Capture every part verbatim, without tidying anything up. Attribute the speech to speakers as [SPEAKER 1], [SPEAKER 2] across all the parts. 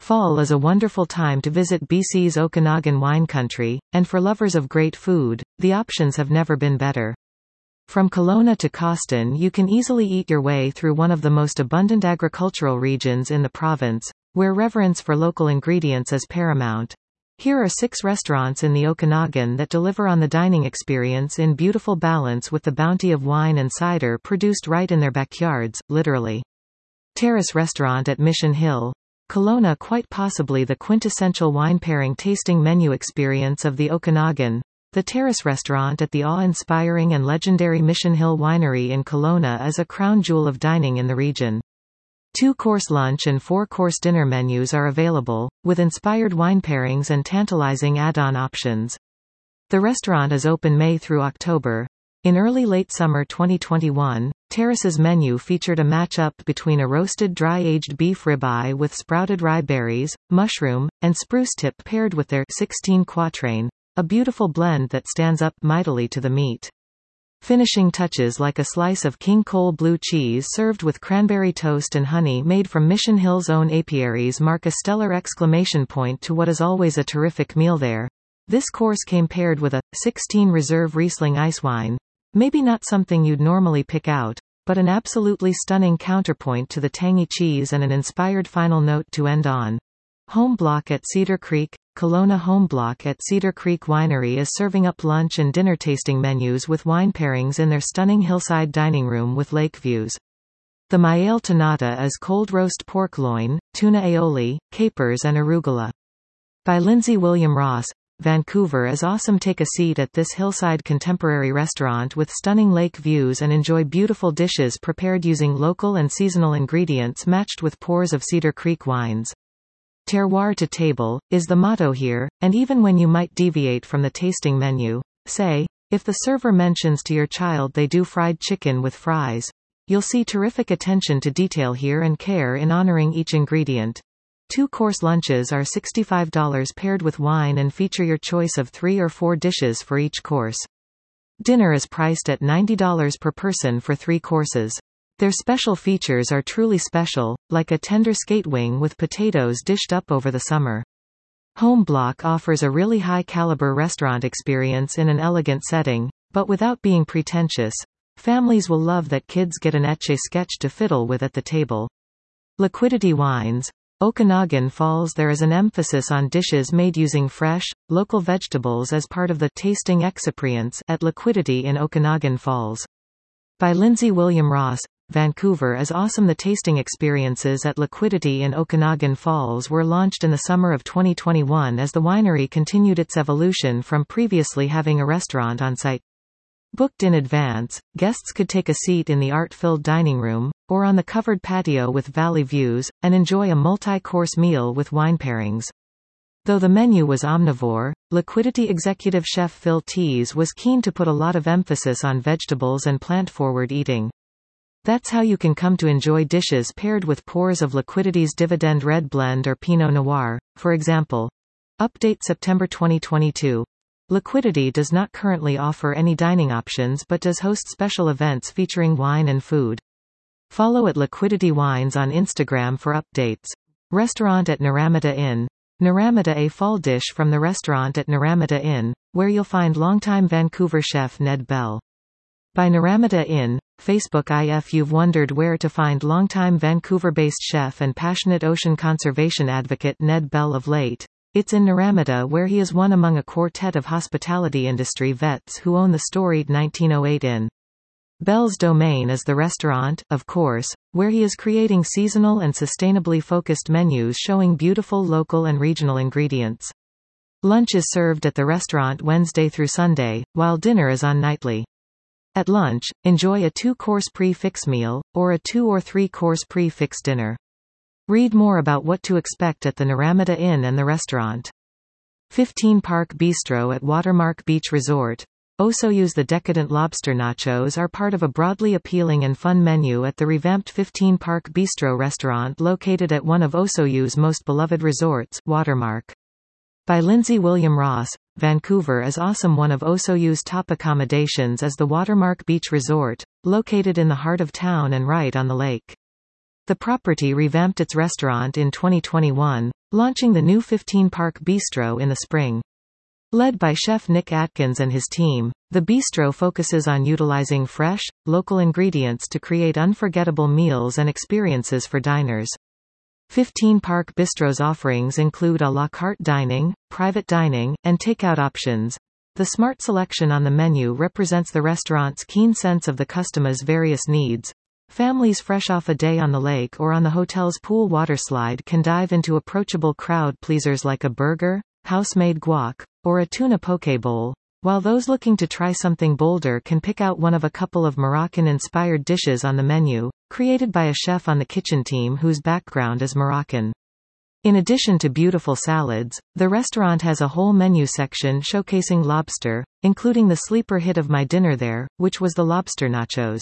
[SPEAKER 1] Fall is a wonderful time to visit B C's Okanagan wine country, and for lovers of great food, the options have never been better. From Kelowna to Cawston, you can easily eat your way through one of the most abundant agricultural regions in the province, where reverence for local ingredients is paramount. Here are six restaurants in the Okanagan that deliver on the dining experience in beautiful balance with the bounty of wine and cider produced right in their backyards, literally. Terrace Restaurant at Mission Hill, Kelowna, quite possibly the quintessential wine pairing tasting menu experience of the Okanagan. The Terrace Restaurant at the awe-inspiring and legendary Mission Hill Winery in Kelowna is a crown jewel of dining in the region. Two-course lunch and four-course dinner menus are available, with inspired wine pairings and tantalizing add-on options. The restaurant is open May through October. In early-late summer twenty twenty-one, Terrace's menu featured a match-up between a roasted dry-aged beef ribeye with sprouted rye berries, mushroom, and spruce tip paired with their sixteen Quatrain, a beautiful blend that stands up mightily to the meat. Finishing touches like a slice of King Cole blue cheese served with cranberry toast and honey made from Mission Hill's own apiaries mark a stellar exclamation point to what is always a terrific meal there. This course came paired with a sixteen Reserve Riesling ice wine. Maybe not something you'd normally pick out, but an absolutely stunning counterpoint to the tangy cheese and an inspired final note to end on. Home Block at Cedar Creek, Kelowna. Home Block at Cedar Creek Winery is serving up lunch and dinner tasting menus with wine pairings in their stunning hillside dining room with lake views. The Maele Tonata is cold roast pork loin, tuna aioli, capers and arugula. By Lindsay William Ross, Vancouver is awesome. Take a seat at this hillside contemporary restaurant with stunning lake views and enjoy beautiful dishes prepared using local and seasonal ingredients matched with pours of Cedar Creek wines. Terroir to table is the motto here, and even when you might deviate from the tasting menu, say, if the server mentions to your child they do fried chicken with fries, you'll see terrific attention to detail here and care in honoring each ingredient. Two-course lunches are sixty-five dollars paired with wine and feature your choice of three or four dishes for each course. Dinner is priced at ninety dollars per person for three courses. Their special features are truly special, like a tender skate wing with potatoes dished up over the summer. Home Block offers a really high-caliber restaurant experience in an elegant setting, but without being pretentious. Families will love that kids get an etch-a-sketch to fiddle with at the table. Liquidity Wines, Okanagan Falls. There is an emphasis on dishes made using fresh, local vegetables as part of the tasting experience at Liquidity in Okanagan Falls. By Lindsay William Ross, Vancouver is awesome. The tasting experiences at Liquidity in Okanagan Falls were launched in the summer of twenty twenty-one as the winery continued its evolution from previously having a restaurant on site. Booked in advance, guests could take a seat in the art-filled dining room, or on the covered patio with valley views, and enjoy a multi-course meal with wine pairings. Though the menu was omnivore, Liquidity executive chef Phil Tees was keen to put a lot of emphasis on vegetables and plant-forward eating. That's how you can come to enjoy dishes paired with pours of Liquidity's Dividend Red Blend or Pinot Noir, for example. Update September twenty twenty-two. Liquidity does not currently offer any dining options but does host special events featuring wine and food. Follow at Liquidity Wines on Instagram for updates. Restaurant at Naramata Inn. Naramata, a fall dish from the restaurant at Naramata Inn, where you'll find longtime Vancouver chef Ned Bell. By Naramata Inn, Facebook. If you've wondered where to find longtime Vancouver-based chef and passionate ocean conservation advocate Ned Bell of late, it's in Naramata where he is one among a quartet of hospitality industry vets who own the storied nineteen oh eight Inn. Bell's domain is the restaurant, of course, where he is creating seasonal and sustainably focused menus showing beautiful local and regional ingredients. Lunch is served at the restaurant Wednesday through Sunday, while dinner is on nightly. At lunch, enjoy a two-course prix-fixe meal, or a two- or three-course prix-fixe dinner. Read more about what to expect at the Naramata Inn and the restaurant. fifteen Park Bistro at Watermark Beach Resort. Osoyoos. The decadent lobster nachos are part of a broadly appealing and fun menu at the revamped fifteen Park Bistro restaurant located at one of Osoyoos' most beloved resorts, Watermark. By Lindsay William Ross, Vancouver is awesome. One of Osoyoos' top accommodations is the Watermark Beach Resort, located in the heart of town and right on the lake. The property revamped its restaurant in twenty twenty-one, launching the new fifteen Park Bistro in the spring. Led by chef Nick Atkins and his team, the bistro focuses on utilizing fresh, local ingredients to create unforgettable meals and experiences for diners. fifteen Park Bistro's offerings include a la carte dining, private dining, and takeout options. The smart selection on the menu represents the restaurant's keen sense of the customer's various needs. Families fresh off a day on the lake or on the hotel's pool waterslide can dive into approachable crowd pleasers like a burger, house-made guac, or a tuna poke bowl, while those looking to try something bolder can pick out one of a couple of Moroccan-inspired dishes on the menu, created by a chef on the kitchen team whose background is Moroccan. In addition to beautiful salads, the restaurant has a whole menu section showcasing lobster, including the sleeper hit of my dinner there, which was the lobster nachos.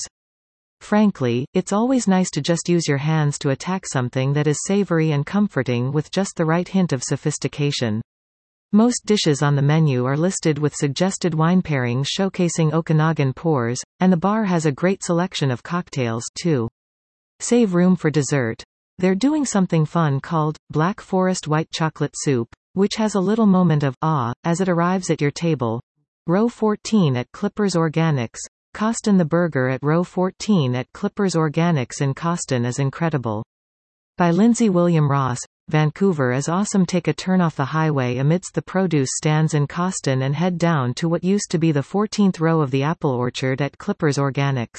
[SPEAKER 1] Frankly, it's always nice to just use your hands to attack something that is savory and comforting with just the right hint of sophistication. Most dishes on the menu are listed with suggested wine pairings showcasing Okanagan pours, and the bar has a great selection of cocktails, too. Save room for dessert. They're doing something fun called Black Forest White Chocolate Soup, which has a little moment of awe as it arrives at your table. Row fourteen at Clippers Organics. Costin. The burger at Row fourteen at Clippers Organics in Costin is incredible. By Lindsay William Ross, Vancouver is awesome. Take a turn off the highway amidst the produce stands in Costin and head down to what used to be the fourteenth row of the apple orchard at Clippers Organics.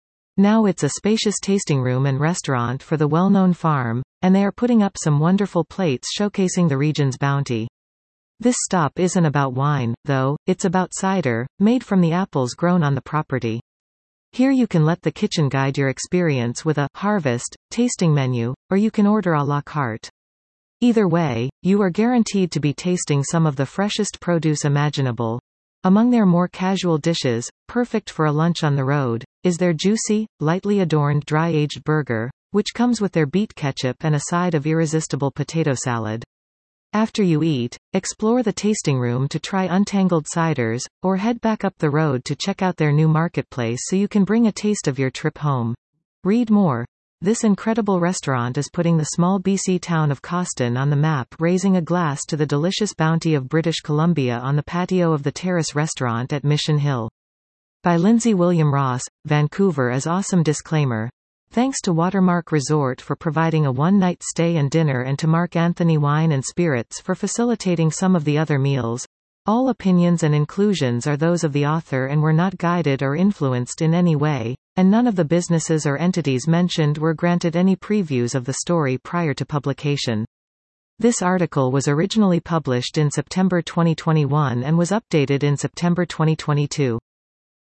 [SPEAKER 1] Now it's a spacious tasting room and restaurant for the well-known farm, and they are putting up some wonderful plates showcasing the region's bounty. This stop isn't about wine, though, it's about cider, made from the apples grown on the property. Here you can let the kitchen guide your experience with a harvest tasting menu, or you can order à la carte. Either way, you are guaranteed to be tasting some of the freshest produce imaginable. Among their more casual dishes, perfect for a lunch on the road, is their juicy, lightly adorned dry-aged burger, which comes with their beet ketchup and a side of irresistible potato salad. After you eat, explore the tasting room to try untangled ciders, or head back up the road to check out their new marketplace so you can bring a taste of your trip home. Read more. This incredible restaurant is putting the small B C town of Costin on the map, raising a glass to the delicious bounty of British Columbia on the patio of the Terrace restaurant at Mission Hill. By Lindsay William Ross, Vancouver is awesome. Disclaimer. Thanks to Watermark Resort for providing a one-night stay and dinner, and to Mark Anthony Wine and Spirits for facilitating some of the other meals. All opinions and inclusions are those of the author and were not guided or influenced in any way, and none of the businesses or entities mentioned were granted any previews of the story prior to publication. This article was originally published in September twenty twenty-one and was updated in September twenty twenty-two.